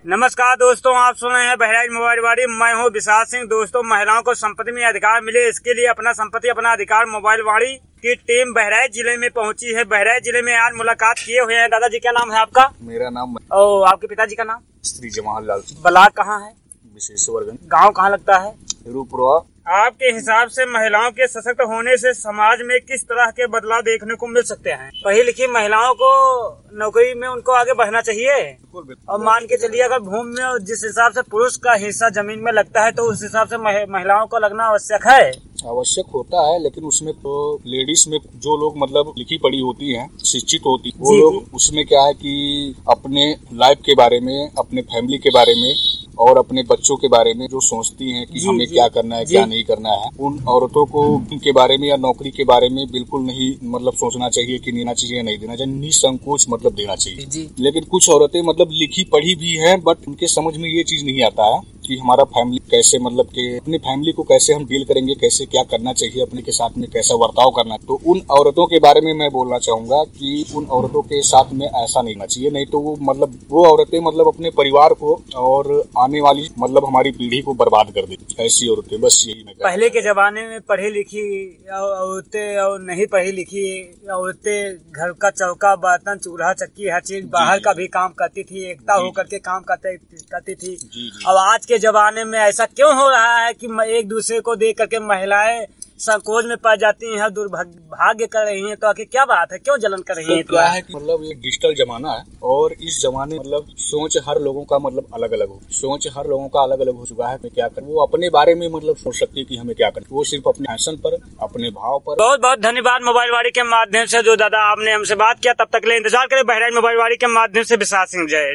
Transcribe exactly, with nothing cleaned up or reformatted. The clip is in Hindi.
नमस्कार दोस्तों, आप सुन रहे हैं बहराइच मोबाइल वाड़ी। मैं हूं विशाल सिंह। दोस्तों, महिलाओं को संपत्ति में अधिकार मिले, इसके लिए अपना संपत्ति अपना अधिकार मोबाइल वाड़ी की टीम बहराइच जिले में पहुंची है। बहराइच जिले में आज मुलाकात किए हुए हैं। दादाजी, क्या नाम है आपका? मेरा नाम और आपके पिताजी का नाम? श्री जवाहरलाल सिंह। ब्लॉक कहाँ है? विशेश्वरगंज। गाँव कहाँ लगता है? रूपपुरा। आपके हिसाब से महिलाओं के सशक्त होने से समाज में किस तरह के बदलाव देखने को मिल सकते हैं? पढ़ी लिखी महिलाओं को नौकरी में उनको आगे बढ़ना चाहिए। और मान के चलिए, अगर भूमि में जिस हिसाब से पुरुष का हिस्सा जमीन में लगता है तो उस हिसाब से महिलाओं को लगना आवश्यक है। आवश्यक होता है, लेकिन उसमें तो लेडीज में जो लोग मतलब लिखी पढ़ी होती हैं, शिक्षित होती, वो लोग उसमें क्या है कि अपने लाइफ के बारे में, अपने फैमिली के बारे में और अपने बच्चों के बारे में जो सोचती हैं कि हमें क्या करना है, क्या नहीं करना है, उन औरतों को उनके बारे में या नौकरी के बारे में बिल्कुल नहीं मतलब सोचना चाहिए कि देना चाहिए या नहीं देना चाहिए। निसंकोच मतलब देना चाहिए। लेकिन कुछ औरतें मतलब लिखी पढ़ी भी हैं, बट उनके समझ में ये चीज नहीं आता है कि हमारा फैमिली कैसे मतलब के अपनी फैमिली को कैसे हम डील करेंगे, कैसे क्या करना चाहिए, अपने के साथ में कैसा बर्ताव करना है। तो उन औरतों के बारे में मैं बोलना चाहूंगा कि उन औरतों के साथ में ऐसा नहीं होना चाहिए। नहीं तो वो मतलब वो औरतें मतलब अपने परिवार को और आने वाली मतलब हमारी पीढ़ी को बर्बाद कर देती। ऐसी औरतें, बस यही मैं। पहले के जमाने में पढ़ी लिखी औरतें और नहीं पढ़ी लिखी औरतें घर का चौका बर्तन चूल्हा चक्की हर चीज बाहर का भी काम करती थी, एकता होकर के काम करते करती थी। अब आज के जमाने में ऐसा क्यों हो रहा है कि एक दूसरे को देख करके महिलाएं संकोच में पड़ जाती हैं, दुर्भाग्य कर रही हैं? तो आखिर क्या बात है, क्यों जलन कर रही हैं? तो क्या है कि मतलब ये डिजिटल जमाना है और इस जमाने मतलब सोच हर लोगों का मतलब अलग अलग हो सोच हर लोगों का अलग अलग हो चुका है। क्या करें, वो अपने बारे में मतलब सोच सकती है कि हमें क्या करना, वो सिर्फ अपने फैशन पर, अपने भाव पर। बहुत बहुत धन्यवाद मोबाइल वाड़ी के माध्यम से जो दादा आपने हमसे बात किया। तब तक के लिए इंतजार करें। बहराइच मोबाइल वाड़ी के माध्यम से विशाल सिंह। जय।